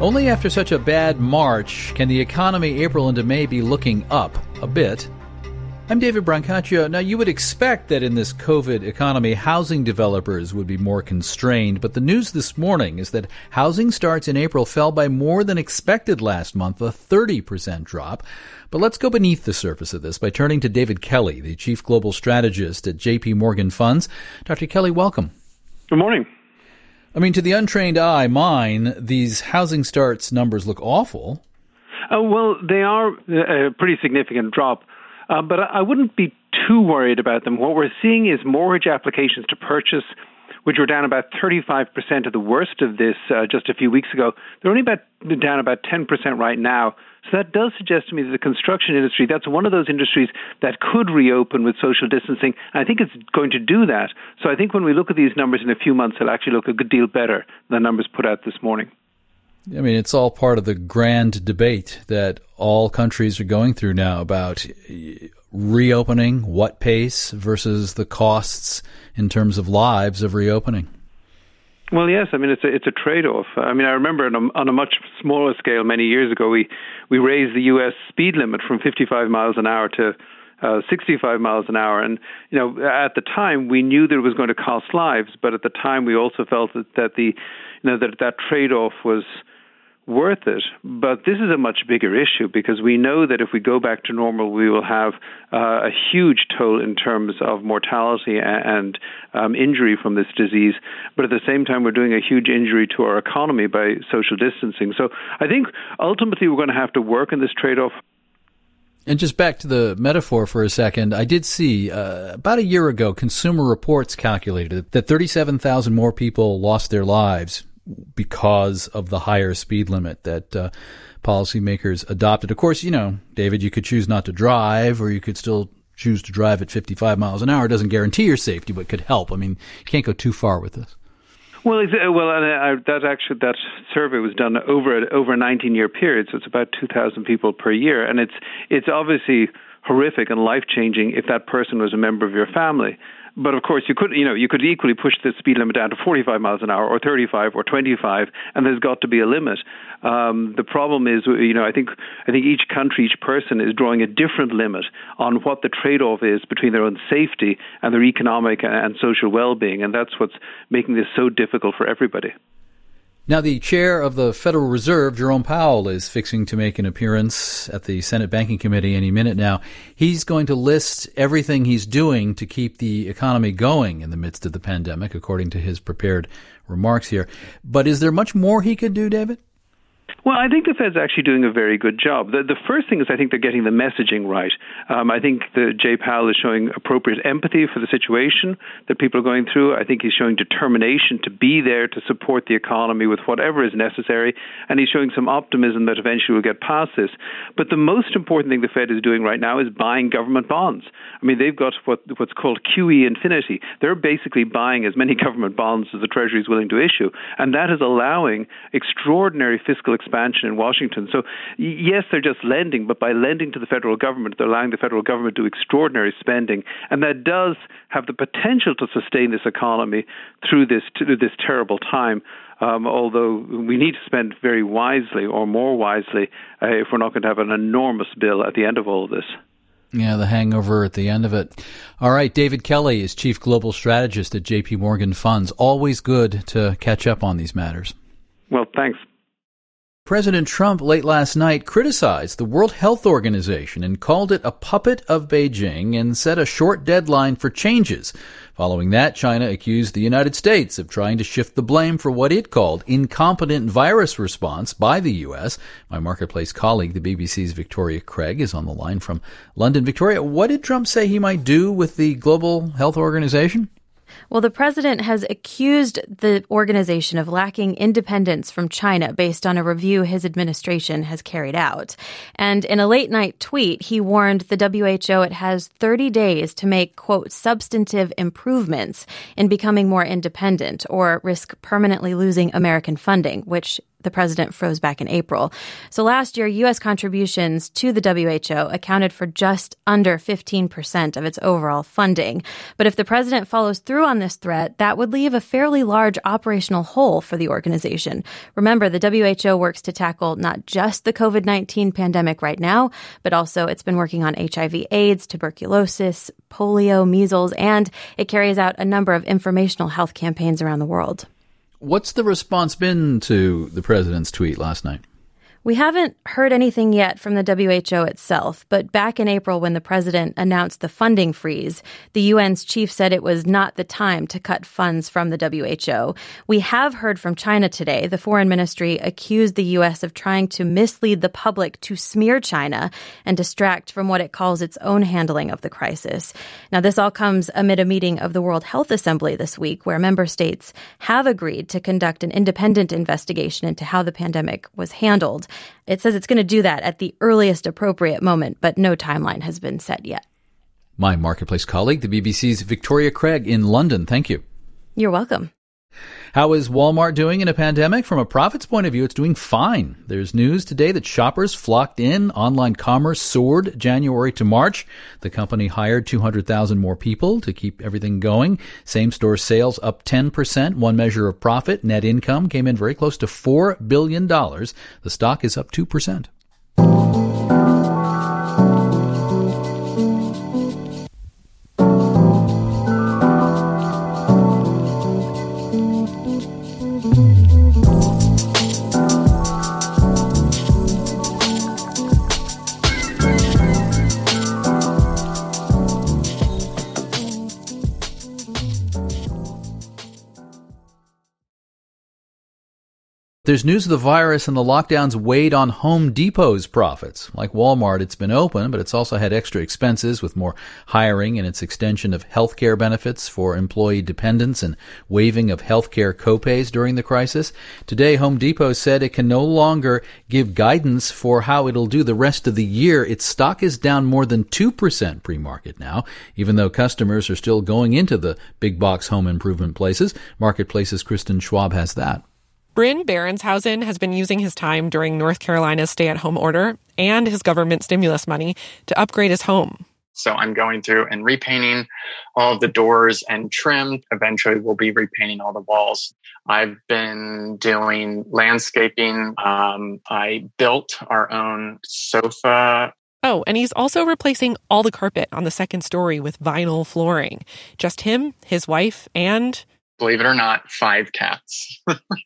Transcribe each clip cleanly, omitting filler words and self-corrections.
Only after such a bad March can the economy April into May be looking up a bit. I'm David Brancaccio. Now, you would expect that in this COVID economy, housing developers would be more constrained, but the news this morning is that housing starts in April fell by more than expected last month, a 30% drop. But let's go beneath the surface of this by turning to David Kelly, the Chief Global Strategist at JP Morgan Funds. Dr. Kelly, welcome. Good morning. I mean, to the untrained eye, mine, these housing starts numbers look awful. Well, they are a pretty significant drop, but I wouldn't be too worried about them. What we're seeing is mortgage applications to purchase, which were down about 35% at the worst of this just a few weeks ago. They're only down about 10% right now. So that does suggest to me that the construction industry, that's one of those industries that could reopen with social distancing. And I think it's going to do that. So I think when we look at these numbers in a few months, they'll actually look a good deal better than the numbers put out this morning. I mean, it's all part of the grand debate that all countries are going through now about reopening, what pace versus the costs in terms of lives of reopening. Well, yes. I mean, it's a trade-off. I mean, I remember on a much smaller scale many years ago, we raised the U.S. speed limit from 55 miles an hour to 65 miles an hour. And, you know, at the time, we knew that it was going to cost lives. But at the time, we also felt that trade-off was worth it. But this is a much bigger issue because we know that if we go back to normal, we will have a huge toll in terms of mortality and injury from this disease. But at the same time, we're doing a huge injury to our economy by social distancing. So I think ultimately we're going to have to work in this trade-off. And just back to the metaphor for a second, I did see about a year ago, Consumer Reports calculated that 37,000 more people lost their lives because of the higher speed limit that policymakers adopted. Of course, you know, David, you could choose not to drive, or you could still choose to drive at 55 miles an hour. It doesn't guarantee your safety, but could help. I mean, you can't go too far with this. Well, that survey was done over a 19-year period, so it's about 2,000 people per year, and it's obviously horrific and life-changing if that person was a member of your family. But of course, you could equally push the speed limit down to 45 miles an hour, or 35, or 25, and there's got to be a limit. The problem is, I think each country, each person is drawing a different limit on what the trade-off is between their own safety and their economic and social well-being, and that's what's making this so difficult for everybody. Now, the chair of the Federal Reserve, Jerome Powell, is fixing to make an appearance at the Senate Banking Committee any minute now. He's going to list everything he's doing to keep the economy going in the midst of the pandemic, according to his prepared remarks here. But is there much more he could do, David? Well, I think the Fed's actually doing a very good job. The first thing is I think they're getting the messaging right. I think Jay Powell is showing appropriate empathy for the situation that people are going through. I think he's showing determination to be there to support the economy with whatever is necessary, and he's showing some optimism that eventually we'll get past this. But the most important thing the Fed is doing right now is buying government bonds. I mean, they've got what's called QE infinity. They're basically buying as many government bonds as the Treasury is willing to issue, and that is allowing extraordinary fiscal expansion in Washington. So yes, they're just lending, but by lending to the federal government, they're allowing the federal government to do extraordinary spending, and that does have the potential to sustain this economy through this terrible time. Although we need to spend very wisely, or more wisely, if we're not going to have an enormous bill at the end of all of this. Yeah, the hangover at the end of it. All right, David Kelly is Chief Global Strategist at JP Morgan Funds. Always good to catch up on these matters. Well, thanks. President Trump late last night criticized the World Health Organization and called it a puppet of Beijing and set a short deadline for changes. Following that, China accused the United States of trying to shift the blame for what it called incompetent virus response by the U.S. My Marketplace colleague, the BBC's Victoria Craig, is on the line from London. Victoria, what did Trump say he might do with the Global Health Organization? Well, the president has accused the organization of lacking independence from China based on a review his administration has carried out. And in a late-night tweet, he warned the WHO it has 30 days to make, quote, substantive improvements in becoming more independent or risk permanently losing American funding, which the president froze back in April. So last year, U.S. contributions to the WHO accounted for just under 15% of its overall funding. But if the president follows through on this threat, that would leave a fairly large operational hole for the organization. Remember, the WHO works to tackle not just the COVID-19 pandemic right now, but also it's been working on HIV/AIDS, tuberculosis, polio, measles, and it carries out a number of informational health campaigns around the world. What's the response been to the president's tweet last night? We haven't heard anything yet from the WHO itself, but back in April when the president announced the funding freeze, the UN's chief said it was not the time to cut funds from the WHO. We have heard from China today. The foreign ministry accused the U.S. of trying to mislead the public to smear China and distract from what it calls its own handling of the crisis. Now, this all comes amid a meeting of the World Health Assembly this week, where member states have agreed to conduct an independent investigation into how the pandemic was handled. It says it's going to do that at the earliest appropriate moment, but no timeline has been set yet. My Marketplace colleague, the BBC's Victoria Craig in London. Thank you. You're welcome. How is Walmart doing in a pandemic? From a profits point of view, it's doing fine. There's news today that shoppers flocked in. Online commerce soared January to March. The company hired 200,000 more people to keep everything going. Same-store sales up 10%. One measure of profit, net income, came in very close to $4 billion. The stock is up 2%. There's news of the virus and the lockdowns weighed on Home Depot's profits. Like Walmart, it's been open, but it's also had extra expenses with more hiring and its extension of healthcare benefits for employee dependents and waiving of healthcare copays during the crisis. Today, Home Depot said it can no longer give guidance for how it'll do the rest of the year. Its stock is down more than 2% pre-market now, even though customers are still going into the big box home improvement places. Marketplace's Kristen Schwab has that. Bryn Berenshausen has been using his time during North Carolina's stay-at-home order and his government stimulus money to upgrade his home. So I'm going through and repainting all of the doors and trim. Eventually, we'll be repainting all the walls. I've been doing landscaping. I built our own sofa. Oh, and he's also replacing all the carpet on the second story with vinyl flooring. Just him, his wife, and... believe it or not, 5 cats.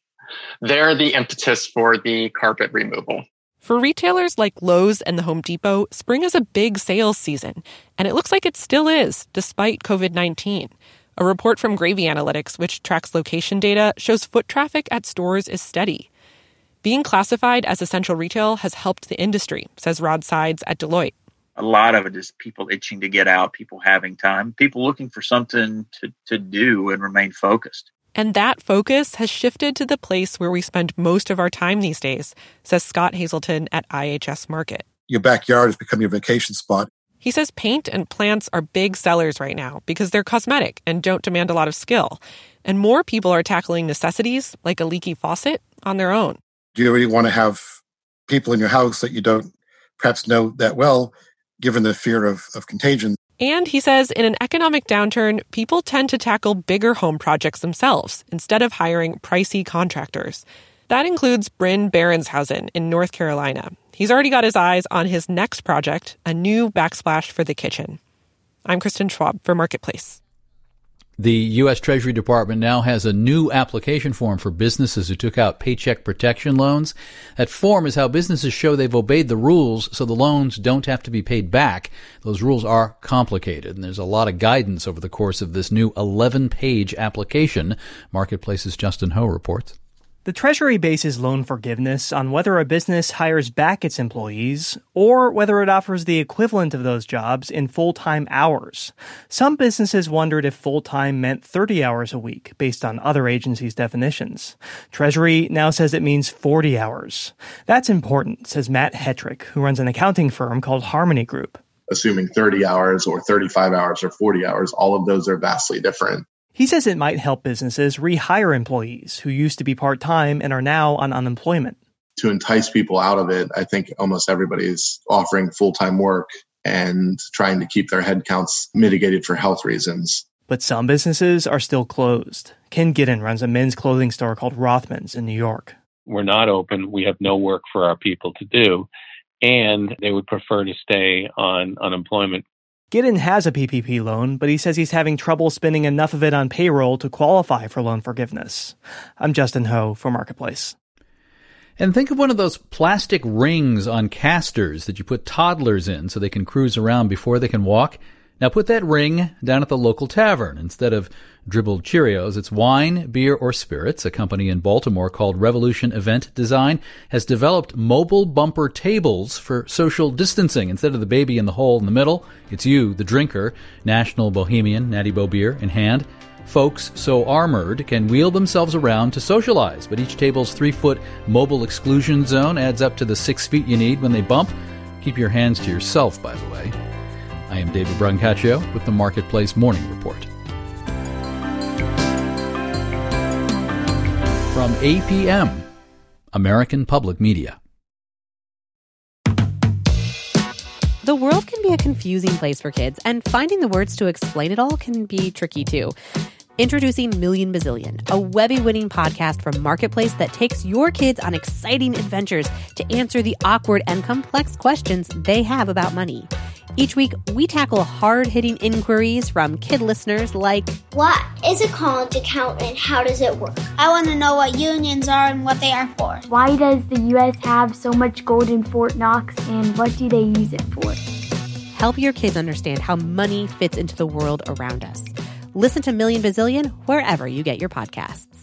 They're the impetus for the carpet removal. For retailers like Lowe's and the Home Depot, spring is a big sales season, and it looks like it still is, despite COVID-19. A report from Gravy Analytics, which tracks location data, shows foot traffic at stores is steady. Being classified as essential retail has helped the industry, says Rod Sides at Deloitte. A lot of it is people itching to get out, people having time, people looking for something to do and remain focused. And that focus has shifted to the place where we spend most of our time these days, says Scott Hazelton at IHS Markit. Your backyard has become your vacation spot. He says paint and plants are big sellers right now because they're cosmetic and don't demand a lot of skill. And more people are tackling necessities like a leaky faucet on their own. Do you really want to have people in your house that you don't perhaps know that well, given the fear of contagion? And he says in an economic downturn, people tend to tackle bigger home projects themselves instead of hiring pricey contractors. That includes Bryn Berenshausen in North Carolina. He's already got his eyes on his next project, a new backsplash for the kitchen. I'm Kristen Schwab for Marketplace. The U.S. Treasury Department now has a new application form for businesses who took out Paycheck Protection loans. That form is how businesses show they've obeyed the rules so the loans don't have to be paid back. Those rules are complicated, and there's a lot of guidance over the course of this new 11-page application. Marketplace's Justin Ho reports. The Treasury bases loan forgiveness on whether a business hires back its employees or whether it offers the equivalent of those jobs in full-time hours. Some businesses wondered if full-time meant 30 hours a week based on other agencies' definitions. Treasury now says it means 40 hours. That's important, says Matt Hetrick, who runs an accounting firm called Harmony Group. Assuming 30 hours or 35 hours or 40 hours, all of those are vastly different. He says it might help businesses rehire employees who used to be part-time and are now on unemployment. To entice people out of it, I think almost everybody is offering full-time work and trying to keep their headcounts mitigated for health reasons. But some businesses are still closed. Ken Giddin runs a men's clothing store called Rothman's in New York. We're not open. We have no work for our people to do, and they would prefer to stay on unemployment. Giddin has a PPP loan, but he says he's having trouble spending enough of it on payroll to qualify for loan forgiveness. I'm Justin Ho for Marketplace. And think of one of those plastic rings on casters that you put toddlers in so they can cruise around before they can walk. Now put that ring down at the local tavern. Instead of dribbled Cheerios, it's wine, beer, or spirits. A company in Baltimore called Revolution Event Design has developed mobile bumper tables for social distancing. Instead of the baby in the hole in the middle, it's you, the drinker, National Bohemian, Natty Bo beer in hand. Folks so armored can wheel themselves around to socialize, but each table's 3-foot mobile exclusion zone adds up to the 6 feet you need when they bump. Keep your hands to yourself, by the way. I am David Brancaccio with the Marketplace Morning Report. From APM, American Public Media. The world can be a confusing place for kids, and finding the words to explain it all can be tricky too. Introducing Million Bazillion, a Webby-winning podcast from Marketplace that takes your kids on exciting adventures to answer the awkward and complex questions they have about money. Each week, we tackle hard-hitting inquiries from kid listeners like, what is a college account and how does it work? I want to know what unions are and what they are for. Why does the U.S. have so much gold in Fort Knox and what do they use it for? Help your kids understand how money fits into the world around us. Listen to Million Bazillion wherever you get your podcasts.